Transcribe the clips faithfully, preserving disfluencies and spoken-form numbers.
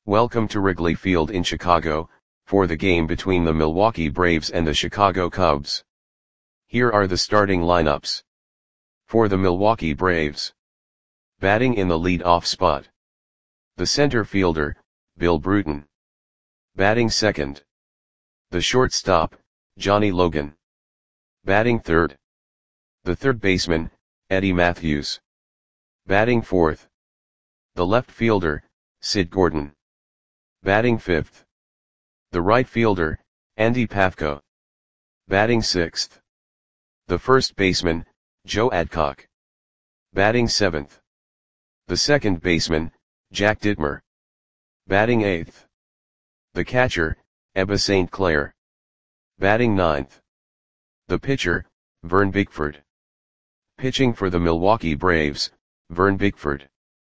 Welcome to Wrigley Field in Chicago, for the game between the Milwaukee Braves and the Chicago Cubs. Here are the starting lineups. For the Milwaukee Braves. Batting in the lead-off spot. The center fielder, Bill Bruton. Batting second. The shortstop, Johnny Logan. Batting third. The third baseman, Eddie Mathews. Batting fourth. The left fielder, Sid Gordon. Batting fifth. The right fielder, Andy Pafko. Batting sixth. The first baseman, Joe Adcock. Batting seventh. The second baseman, Jack Dittmer. Batting eighth. The catcher, Ebba Saint Clair. Batting ninth. The pitcher, Vern Bickford. Pitching for the Milwaukee Braves, Vern Bickford.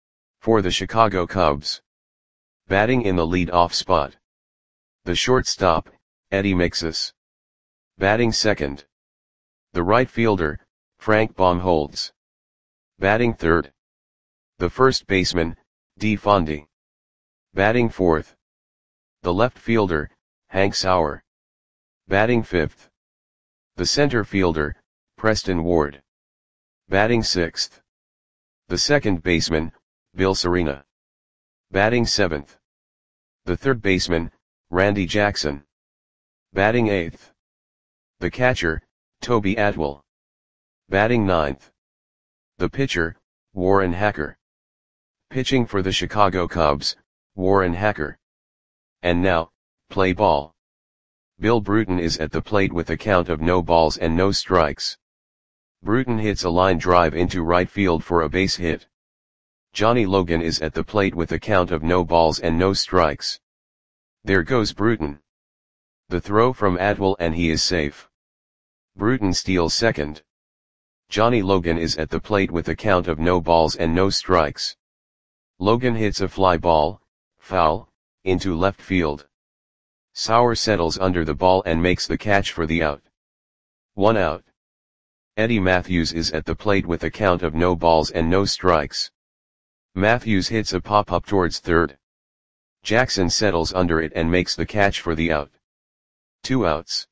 For the Chicago Cubs. Batting in the lead-off spot. The shortstop, Eddie Mixus. Batting second. The right fielder, Frank Baumholtz. Batting third. The first baseman, Dee Fondy. Batting fourth. The left fielder, Hank Sauer. Batting fifth. The center fielder, Preston Ward. Batting sixth. The second baseman, Bill Serena. Batting seventh. The third baseman, Randy Jackson. Batting eighth. The catcher, Toby Atwell. Batting ninth. The pitcher, Warren Hacker. Pitching for the Chicago Cubs, Warren Hacker. And now, play ball. Bill Bruton is at the plate with a count of no balls and no strikes. Bruton hits a line drive into right field for a base hit. Johnny Logan is at the plate with a count of no balls and no strikes. There goes Bruton. The throw from Atwell and he is safe. Bruton steals second. Johnny Logan is at the plate with a count of no balls and no strikes. Logan hits a fly ball, foul, into left field. Sauer settles under the ball and makes the catch for the out. One out. Eddie Mathews is at the plate with a count of no balls and no strikes. Mathews hits a pop-up towards third. Jackson settles under it and makes the catch for the out. Two outs.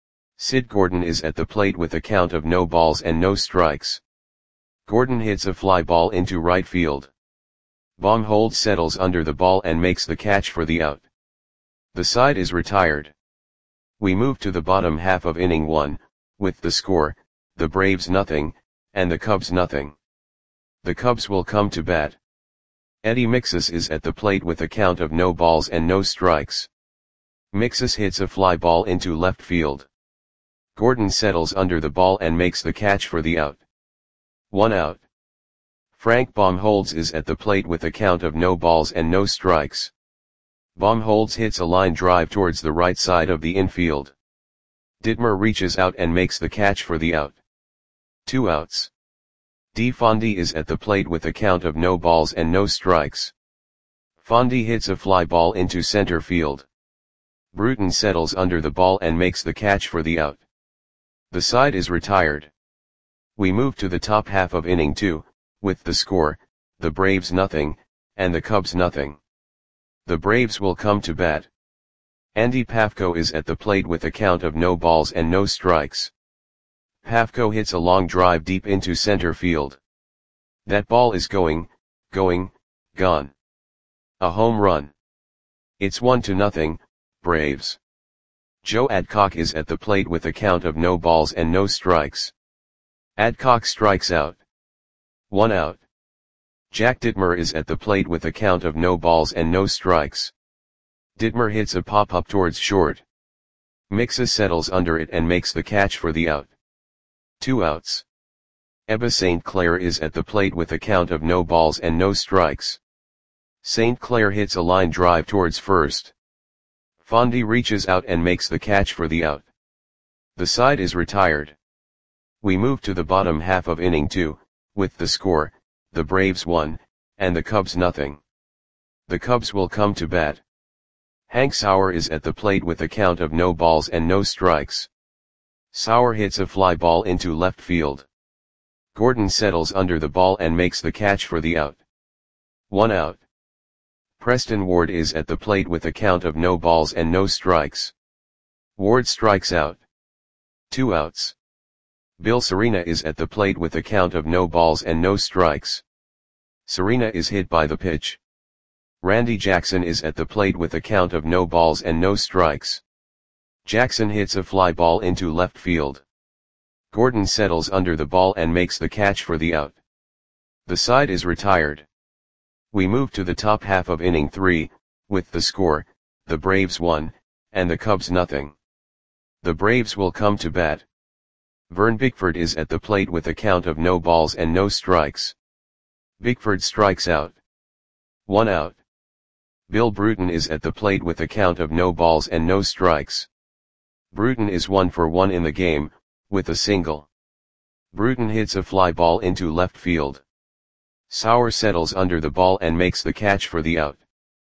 Sid Gordon is at the plate with a count of no balls and no strikes. Gordon hits a fly ball into right field. Baumholtz settles under the ball and makes the catch for the out. The side is retired. We move to the bottom half of inning one, with the score, the Braves nothing, and the Cubs nothing. The Cubs will come to bat. Eddie Mixus is at the plate with a count of no balls and no strikes. Mixus hits a fly ball into left field. Gordon settles under the ball and makes the catch for the out. One out. Frank Baumholtz is at the plate with a count of no balls and no strikes. Baumholtz hits a line drive towards the right side of the infield. Dittmer reaches out and makes the catch for the out. Two outs. Dee Fondy is at the plate with a count of no balls and no strikes. Fondy hits a fly ball into center field. Bruton settles under the ball and makes the catch for the out. The side is retired. We move to the top half of inning two, with the score, the Braves nothing, and the Cubs nothing. The Braves will come to bat. Andy Pafko is at the plate with a count of no balls and no strikes. Pafko hits a long drive deep into center field. That ball is going, going, gone. A home run. It's one to nothing, Braves. Joe Adcock is at the plate with a count of no balls and no strikes. Adcock strikes out. One out. Jack Dittmer is at the plate with a count of no balls and no strikes. Dittmer hits a pop-up towards short. Mixus settles under it and makes the catch for the out. Two outs. Ebba Saint Clair is at the plate with a count of no balls and no strikes. Saint Clair hits a line drive towards first. Fondy reaches out and makes the catch for the out. The side is retired. We move to the bottom half of inning two, with the score, the Braves one, and the Cubs nothing. The Cubs will come to bat. Hank Sauer is at the plate with a count of no balls and no strikes. Sauer hits a fly ball into left field. Gordon settles under the ball and makes the catch for the out. One out. Preston Ward is at the plate with a count of no balls and no strikes. Ward strikes out. Two outs. Bill Serena is at the plate with a count of no balls and no strikes. Serena is hit by the pitch. Randy Jackson is at the plate with a count of no balls and no strikes. Jackson hits a fly ball into left field. Gordon settles under the ball and makes the catch for the out. The side is retired. We move to the top half of inning three, with the score, the Braves one, and the Cubs nothing. The Braves will come to bat. Vern Bickford is at the plate with a count of no balls and no strikes. Bickford strikes out. One out. Bill Bruton is at the plate with a count of no balls and no strikes. Bruton is one for one in the game, with a single. Bruton hits a fly ball into left field. Sauer settles under the ball and makes the catch for the out.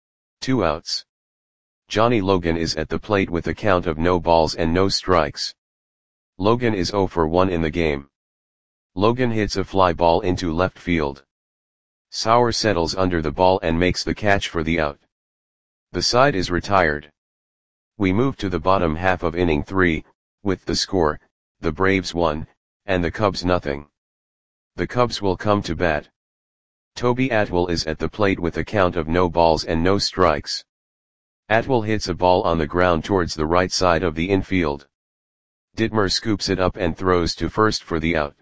Two outs. Johnny Logan is at the plate with a count of no balls and no strikes. Logan is zero for one in the game. Logan hits a fly ball into left field. Sauer settles under the ball and makes the catch for the out. The side is retired. We move to the bottom half of inning three, with the score, the Braves one, and the Cubs nothing. The Cubs will come to bat. Toby Atwell is at the plate with a count of no balls and no strikes. Atwell hits a ball on the ground towards the right side of the infield. Dittmer scoops it up and throws to first for the out.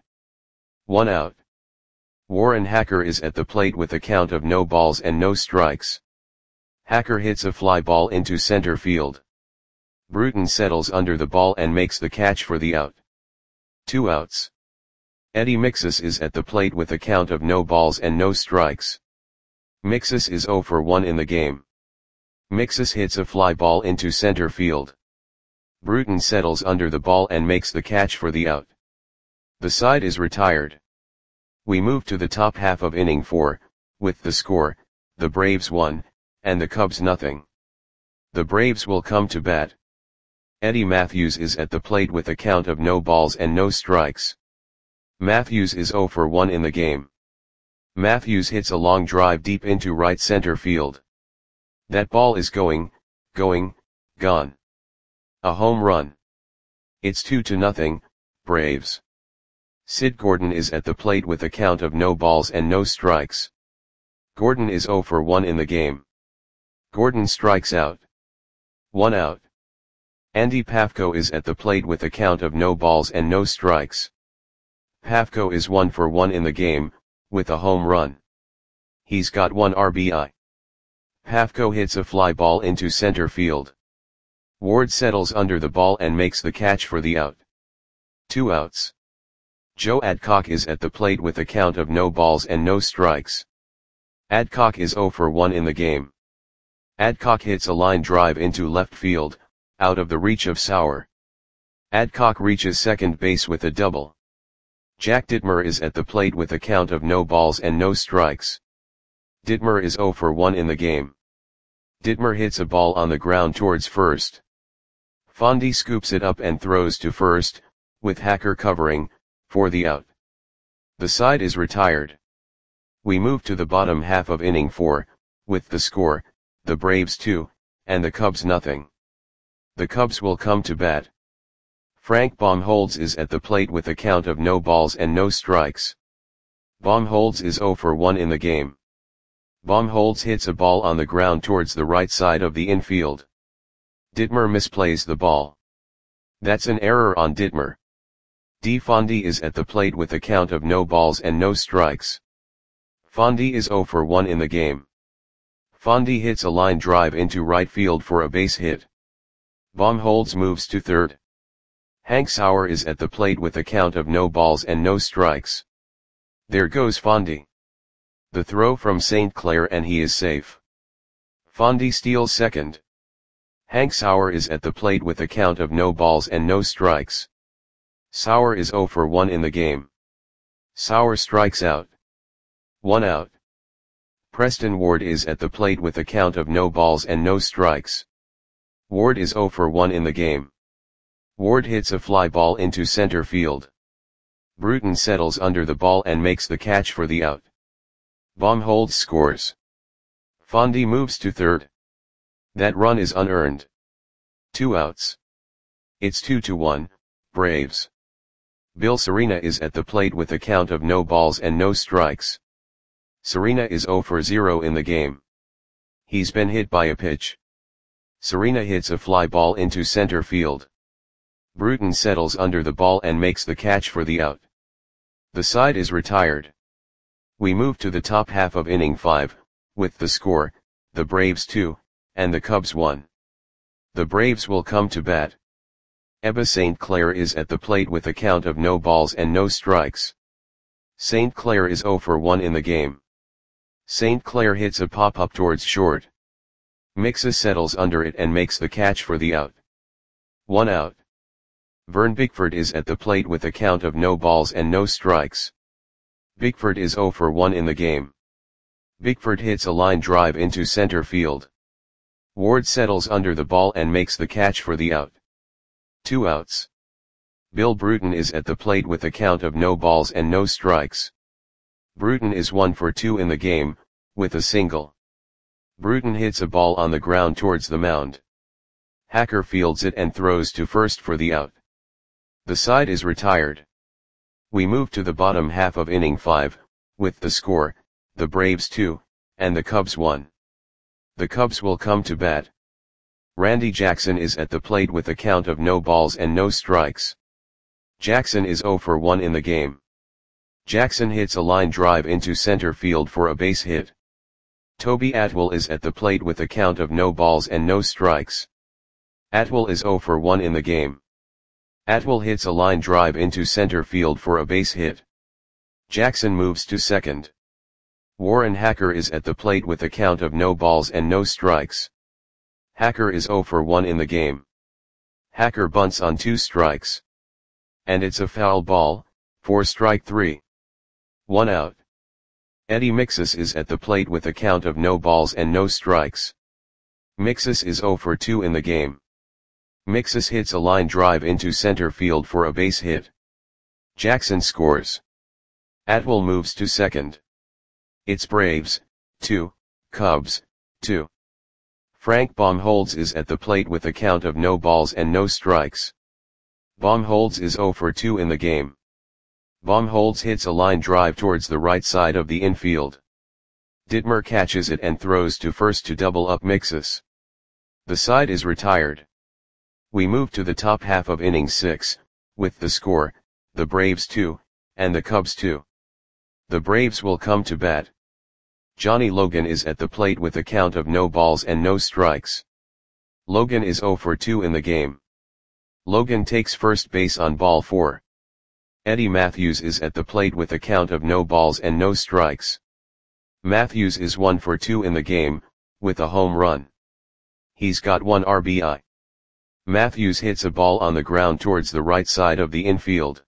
One out. Warren Hacker is at the plate with a count of no balls and no strikes. Hacker hits a fly ball into center field. Bruton settles under the ball and makes the catch for the out. Two outs. Eddie Mixus is at the plate with a count of no balls and no strikes. Mixus is zero for one in the game. Mixus hits a fly ball into center field. Bruton settles under the ball and makes the catch for the out. The side is retired. We move to the top half of inning four, with the score, the Braves one, and the Cubs nothing. The Braves will come to bat. Eddie Matthews is at the plate with a count of no balls and no strikes. Matthews is zero for one in the game. Matthews hits a long drive deep into right center field. That ball is going, going, gone. A home run. It's two to nothing, Braves. Sid Gordon is at the plate with a count of no balls and no strikes. Gordon is zero for one in the game. Gordon strikes out. One out. Andy Pafko is at the plate with a count of no balls and no strikes. Pafko is one for one in the game, with a home run. He's got one R B I. Pafko hits a fly ball into center field. Ward settles under the ball and makes the catch for the out. Two outs. Joe Adcock is at the plate with a count of no balls and no strikes. Adcock is zero for one in the game. Adcock hits a line drive into left field, out of the reach of Sauer. Adcock reaches second base with a double. Jack Dittmer is at the plate with a count of no balls and no strikes. Dittmer is zero for one in the game. Dittmer hits a ball on the ground towards first. Fondy scoops it up and throws to first, with Hacker covering, for the out. The side is retired. We move to the bottom half of inning four, with the score, the Braves two, and the Cubs nothing. The Cubs will come to bat. Frank Baumholtz is at the plate with a count of no balls and no strikes. Baumholtz is zero for one in the game. Baumholtz hits a ball on the ground towards the right side of the infield. Dittmer misplays the ball. That's an error on Dittmer. D. Fondy is at the plate with a count of no balls and no strikes. Fondy is zero for one in the game. Fondy hits a line drive into right field for a base hit. Baumholtz moves to third. Hank Sauer is at the plate with a count of no balls and no strikes. There goes Fondy. The throw from Saint Clair and he is safe. Fondy steals second. Hank Sauer is at the plate with a count of no balls and no strikes. Sauer is zero for one in the game. Sauer strikes out. One out. Preston Ward is at the plate with a count of no balls and no strikes. Ward is zero for one in the game. Ward hits a fly ball into center field. Bruton settles under the ball and makes the catch for the out. Baumholtz scores. Fondy moves to third. That run is unearned. Two outs. It's two to one, Braves. Bill Serena is at the plate with a count of no balls and no strikes. Serena is zero for zero in the game. He's been hit by a pitch. Serena hits a fly ball into center field. Bruton settles under the ball and makes the catch for the out. The side is retired. We move to the top half of inning five, with the score, the Braves two, and the Cubs one. The Braves will come to bat. Ebba Saint Clair is at the plate with a count of no balls and no strikes. Saint Clair is zero for one in the game. Saint Clair hits a pop-up towards short. Mixus settles under it and makes the catch for the out. One out. Vern Bickford is at the plate with a count of no balls and no strikes. Bickford is zero for one in the game. Bickford hits a line drive into center field. Ward settles under the ball and makes the catch for the out. Two outs. Bill Bruton is at the plate with a count of no balls and no strikes. Bruton is one for two in the game, with a single. Bruton hits a ball on the ground towards the mound. Hacker fields it and throws to first for the out. The side is retired. We move to the bottom half of inning five, with the score, the Braves two, and the Cubs one. The Cubs will come to bat. Randy Jackson is at the plate with a count of no balls and no strikes. Jackson is zero for one in the game. Jackson hits a line drive into center field for a base hit. Toby Atwell is at the plate with a count of no balls and no strikes. Atwell is zero for one in the game. Atwell hits a line drive into center field for a base hit. Jackson moves to second. Warren Hacker is at the plate with a count of no balls and no strikes. Hacker is zero for one in the game. Hacker bunts on two strikes. And it's a foul ball, for strike three. One out. Eddie Mixus is at the plate with a count of no balls and no strikes. Mixus is zero for two in the game. Mixus hits a line drive into center field for a base hit. Jackson scores. Atwell moves to second. It's Braves, two, Cubs, two. Frank Baumholtz is at the plate with a count of no balls and no strikes. Baumholtz is zero for two in the game. Baumholtz hits a line drive towards the right side of the infield. Dittmer catches it and throws to first to double up Mixus. The side is retired. We move to the top half of inning six, with the score, the Braves two, and the Cubs two. The Braves will come to bat. Johnny Logan is at the plate with a count of no balls and no strikes. Logan is zero for two in the game. Logan takes first base on ball four. Eddie Matthews is at the plate with a count of no balls and no strikes. Matthews is one for two in the game, with a home run. He's got one R B I. Matthews hits a ball on the ground towards the right side of the infield.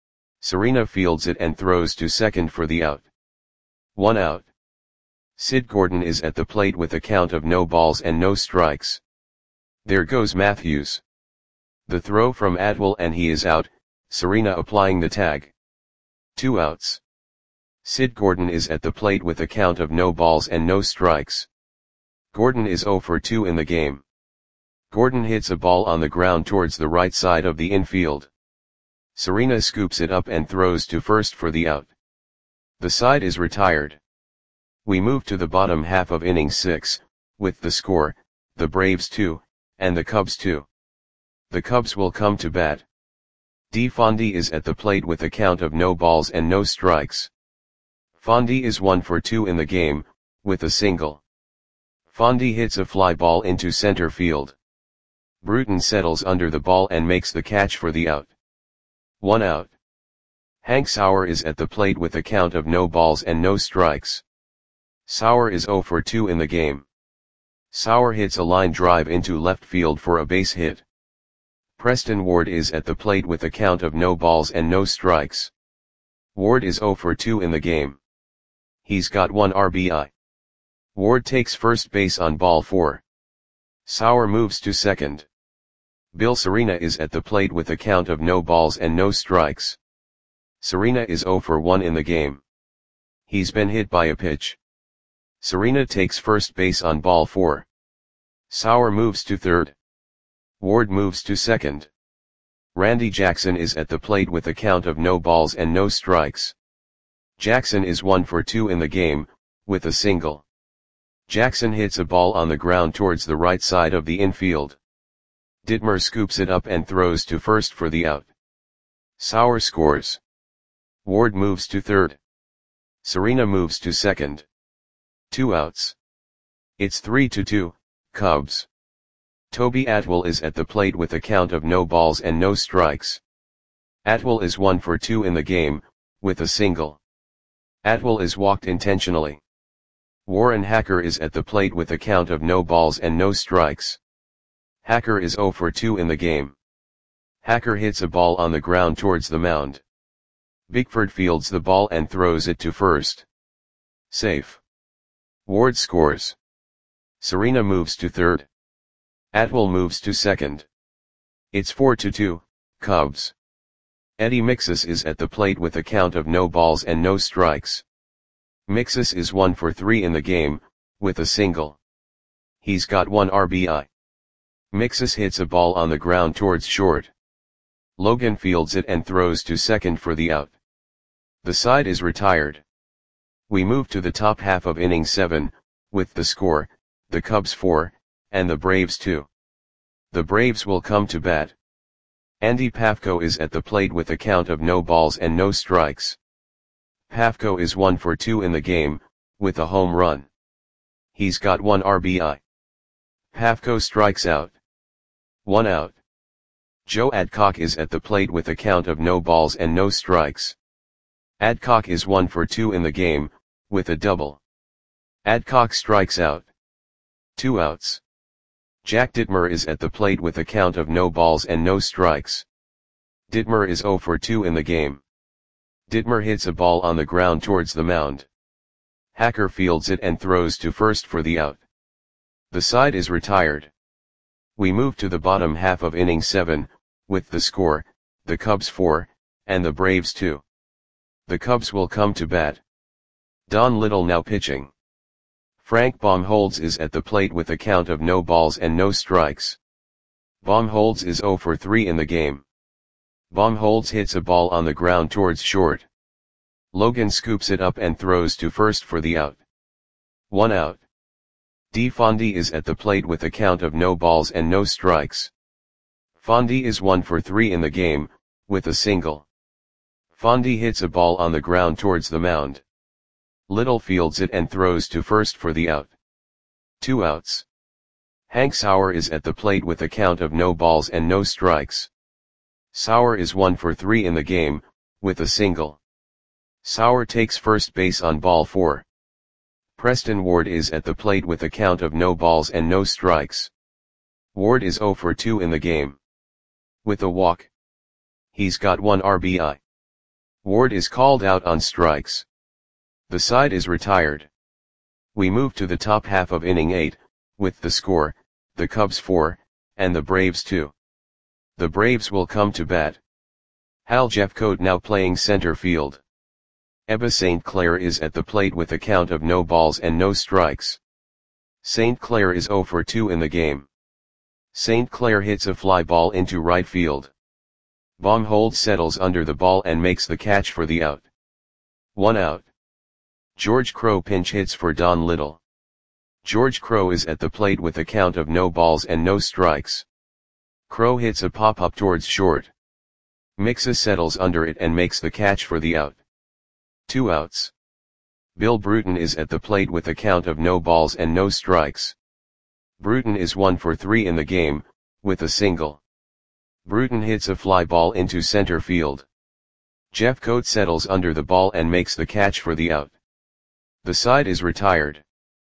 Serena fields it and throws to second for the out. One out. Sid Gordon is at the plate with a count of no balls and no strikes. There goes Matthews. The throw from Atwell and he is out, Serena applying the tag. Two outs. Sid Gordon is at the plate with a count of no balls and no strikes. Gordon is zero for two in the game. Gordon hits a ball on the ground towards the right side of the infield. Serena scoops it up and throws to first for the out. The side is retired. We move to the bottom half of inning six, with the score, the Braves two, and the Cubs two. The Cubs will come to bat. D. Fondy is at the plate with a count of no balls and no strikes. Fondy is one for two in the game, with a single. Fondy hits a fly ball into center field. Bruton settles under the ball and makes the catch for the out. One out. Hank Sauer is at the plate with a count of no balls and no strikes. Sauer is zero for two in the game. Sauer hits a line drive into left field for a base hit. Preston Ward is at the plate with a count of no balls and no strikes. Ward is zero for two in the game. He's got one R B I. Ward takes first base on ball four. Sauer moves to second. Bill Serena is at the plate with a count of no balls and no strikes. Serena is zero for one in the game. He's been hit by a pitch. Serena takes first base on ball four. Sauer moves to third. Ward moves to second. Randy Jackson is at the plate with a count of no balls and no strikes. Jackson is one for two in the game, with a single. Jackson hits a ball on the ground towards the right side of the infield. Ditmer scoops it up and throws to first for the out. Sauer scores. Ward moves to third. Serena moves to second. Two outs. It's three to two, Cubs. Toby Atwell is at the plate with a count of no balls and no strikes. Atwell is one for two in the game, with a single. Atwell is walked intentionally. Warren Hacker is at the plate with a count of no balls and no strikes. Hacker is zero for two in the game. Hacker hits a ball on the ground towards the mound. Bickford fields the ball and throws it to first. Safe. Ward scores. Serena moves to third. Atwell moves to second. It's four to two, Cubs. Eddie Mixus is at the plate with a count of no balls and no strikes. Mixus is one for three in the game, with a single. He's got one R B I. Mixus hits a ball on the ground towards short. Logan fields it and throws to second for the out. The side is retired. We move to the top half of inning seven, with the score, the Cubs four, and the Braves two. The Braves will come to bat. Andy Pafko is at the plate with a count of no balls and no strikes. Pafko is one for two in the game, with a home run. He's got one R B I. Pafko strikes out. One out. Joe Adcock is at the plate with a count of no balls and no strikes. Adcock is one for two in the game, with a double. Adcock strikes out. Two outs. Jack Ditmer is at the plate with a count of no balls and no strikes. Ditmer is zero for two in the game. Ditmer hits a ball on the ground towards the mound. Hacker fields it and throws to first for the out. The side is retired. We move to the bottom half of inning seven, with the score, the Cubs four, and the Braves two. The Cubs will come to bat. Don Little now pitching. Frank Baumholtz is at the plate with a count of no balls and no strikes. Baumholtz is zero for three in the game. Baumholtz hits a ball on the ground towards short. Logan scoops it up and throws to first for the out. One out. D. Fondy is at the plate with a count of no balls and no strikes. Fondy is one for three in the game, with a single. Fondy hits a ball on the ground towards the mound. Little fields it and throws to first for the out. Two outs. Hank Sauer is at the plate with a count of no balls and no strikes. Sauer is one for three in the game, with a single. Sauer takes first base on ball four. Preston Ward is at the plate with a count of no balls and no strikes. Ward is zero for two in the game. With a walk. He's got one R B I. Ward is called out on strikes. The side is retired. We move to the top half of inning eight, with the score, the Cubs four, and the Braves two. The Braves will come to bat. Hal Jeffcoat now playing center field. Ebba Saint Clair is at the plate with a count of no balls and no strikes. Saint Clair is zero for two in the game. Saint Clair hits a fly ball into right field. Baumholtz settles under the ball and makes the catch for the out. One out. George Crowe pinch hits for Don Little. George Crowe is at the plate with a count of no balls and no strikes. Crowe hits a pop-up towards short. Mixus settles under it and makes the catch for the out. Two outs. Bill Bruton is at the plate with a count of no balls and no strikes. Bruton is one for three in the game, with a single. Bruton hits a fly ball into center field. Jeffcoat settles under the ball and makes the catch for the out. The side is retired.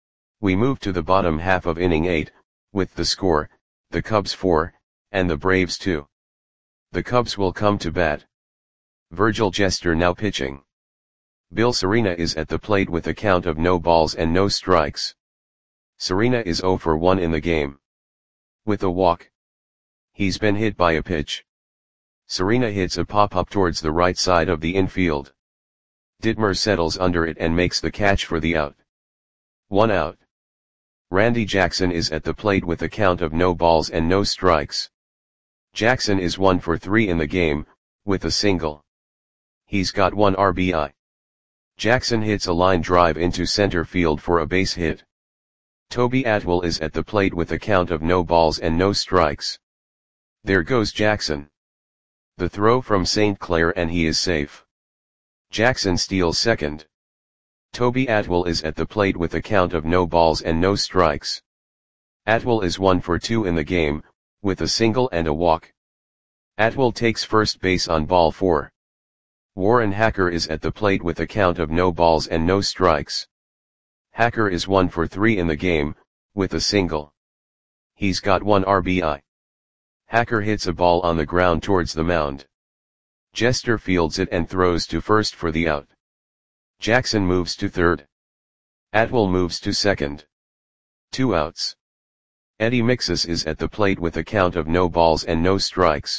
We move to the bottom half of inning eight, with the score, the Cubs four, and the Braves two. The Cubs will come to bat. Virgil Jester now pitching. Bill Serena is at the plate with a count of no balls and no strikes. Serena is zero for one in the game. With a walk. He's been hit by a pitch. Serena hits a pop-up towards the right side of the infield. Ditmer settles under it and makes the catch for the out. One out. Randy Jackson is at the plate with a count of no balls and no strikes. Jackson is one for three in the game, with a single. He's got one R B I. Jackson hits a line drive into center field for a base hit. Toby Atwell is at the plate with a count of no balls and no strikes. There goes Jackson. The throw from Saint Clair and he is safe. Jackson steals second. Toby Atwell is at the plate with a count of no balls and no strikes. Atwell is one for two in the game, with a single and a walk. Atwell takes first base on ball four. Warren Hacker is at the plate with a count of no balls and no strikes. Hacker is one for three in the game, with a single. He's got one R B I. Hacker hits a ball on the ground towards the mound. Jester fields it and throws to first for the out. Jackson moves to third. Atwell moves to second. Two outs. Eddie Mixus is at the plate with a count of no balls and no strikes.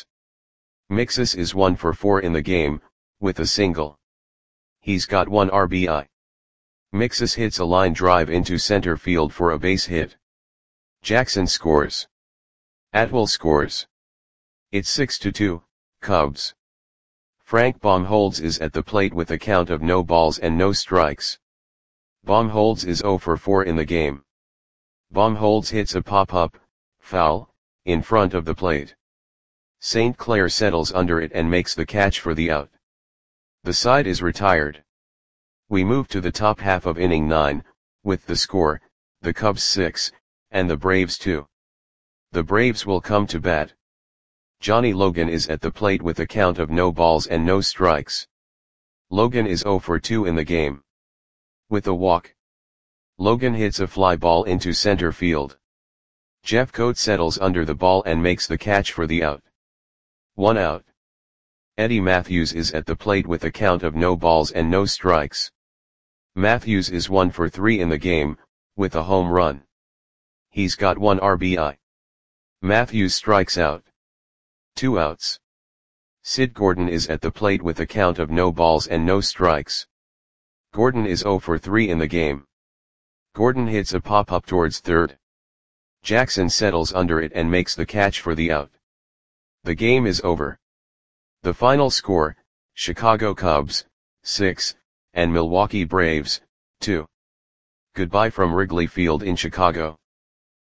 Mixus is one for four in the game, with a single. He's got one R B I. Mixus hits a line drive into center field for a base hit. Jackson scores. Atwell scores. It's six to two, Cubs. Frank Baumholtz is at the plate with a count of no balls and no strikes. Baumholtz is zero for four in the game. Baumholtz hits a pop-up, foul, in front of the plate. Saint Clair settles under it and makes the catch for the out. The side is retired. We move to the top half of inning nine, with the score, the Cubs six, and the Braves two. The Braves will come to bat. Johnny Logan is at the plate with a count of no balls and no strikes. Logan is zero for two in the game. With a walk. Logan hits a fly ball into center field. Jeff Coate settles under the ball and makes the catch for the out. One out. Eddie Matthews is at the plate with a count of no balls and no strikes. Matthews is one for three in the game, with a home run. He's got one R B I. Matthews strikes out. Two outs. Sid Gordon is at the plate with a count of no balls and no strikes. Gordon is zero for three in the game. Gordon hits a pop-up towards third. Jackson settles under it and makes the catch for the out. The game is over. The final score, Chicago Cubs, six, and Milwaukee Braves, two. Goodbye from Wrigley Field in Chicago.